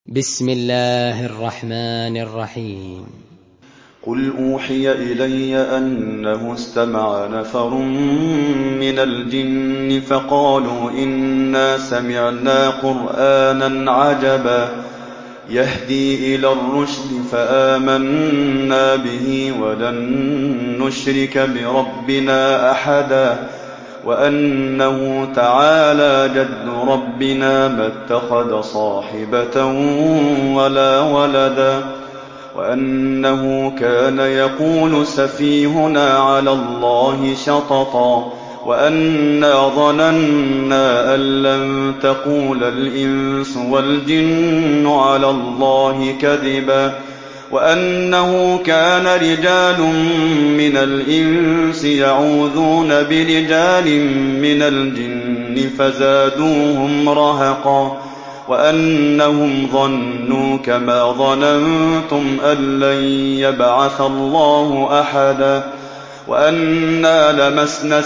بسم الله الرحمن الرحيم. قل أوحي إلي أنه استمع نفر من الجن فقالوا إنا سمعنا قرآنا عجبا يهدي إلى الرشد فآمنا به ولن نشرك بربنا أحدا وأنه تعالى جد ربنا ما اتخذ صاحبة ولا ولدا وأنه كان يقول سفيهنا على الله شططا وأنا ظننا أن لن تقول الإنس والجن على الله كذبا وأنه كان رجال من الإنس يعوذون برجال من الجن فزادوهم رهقا وأنهم ظنوا كما ظننتم أن لن يبعث الله أحدا وأنا لمسنا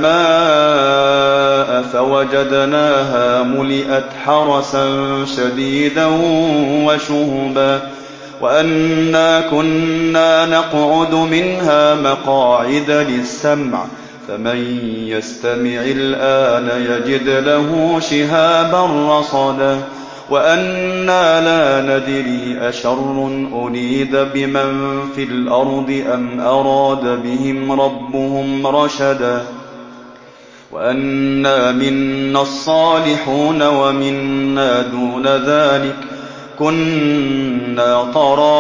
السماء فوجدناها ملئت حرسا شديدا وشهبا وأنا كنا نقعد منها مقاعد للسمع فمن يستمع الآن يجد له شهابا رصدا وأنا لا ندري أشر أريد بمن في الأرض أم أراد بهم ربهم رشدا وأنا منا الصالحون ومنا دون ذلك كنا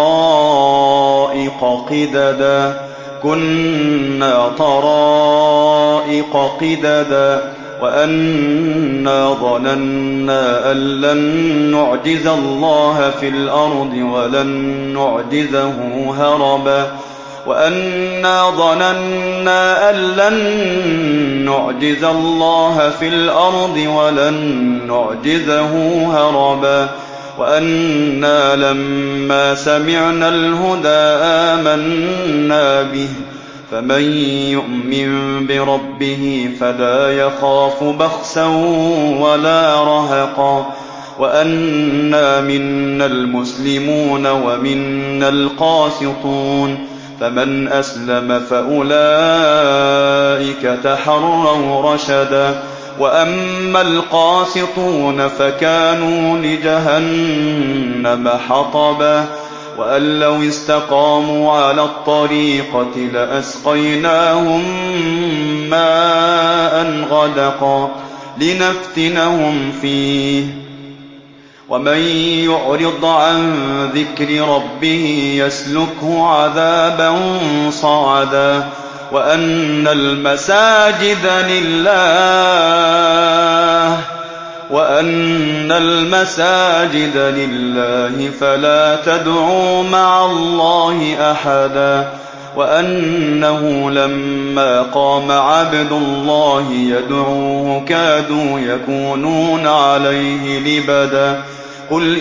طرائق قددا وأنا ظننا أن لن نعجز الله في الأرض ولن نعجزه هربا وأنا ظننا أن لن نعجز الله في الأرض ولن نعجزه هربا وأنا لما سمعنا الهدى آمنا به فمن يؤمن بربه فلا يخاف بخسا ولا رهقا وأنا منا المسلمون ومنا القاسطون فمن أسلم فأولئك تحروا رشدا وأما القاسطون فكانوا لجهنم حطبا وأن لو استقاموا على الطريقة لأسقيناهم ماء غدقا لنفتنهم فيه ومن يعرض عن ذكر ربه يسلكه عذابا صعدا وأن المساجد لله فلا تدعوا مع الله أحدا وأنه لما قام عبد الله يدعوه كادوا يكونون عليه لبدا قل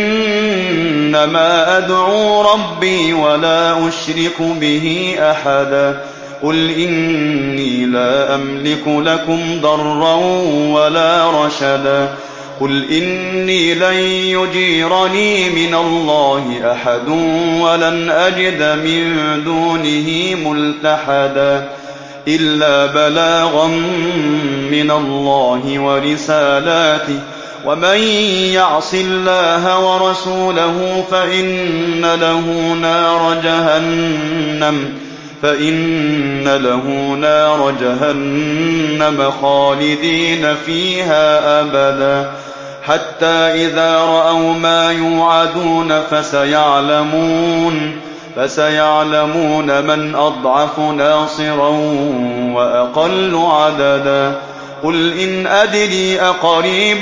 إنما أدعو ربي ولا أشرك به أحدا قل إني لا أملك لكم ضرا ولا رشدا قل إني لن يجيرني من الله أحد ولن أجد من دونه ملتحدا إلا بلاغا من الله ورسالاته ومن يعص الله ورسوله فإن له نار جهنم خالدين فيها أبدا حتى إذا رأوا ما يوعدون فسيعلمون من أضعف ناصرا وأقل عددا قل إن أدري أقريب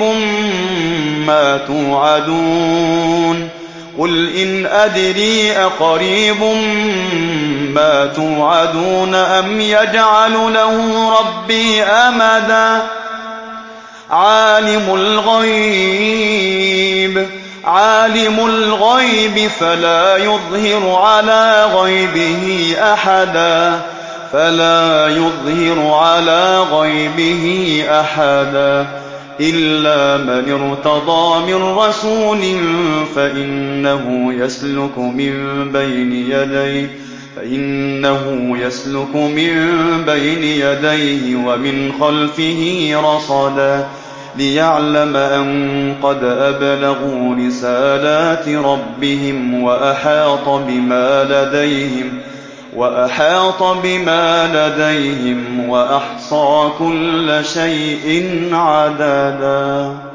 ما توعدون أم يجعل له ربي أمدا عالم الغيب فلا يظهر على غيبه أحدا إلا من ارتضى من رسول فإنه يسلك من بين يديه ومن خلفه رصدا ليعلم أن قد أبلغوا رسالات ربهم وأحاط بما لديهم وأحصى كل شيء عددا.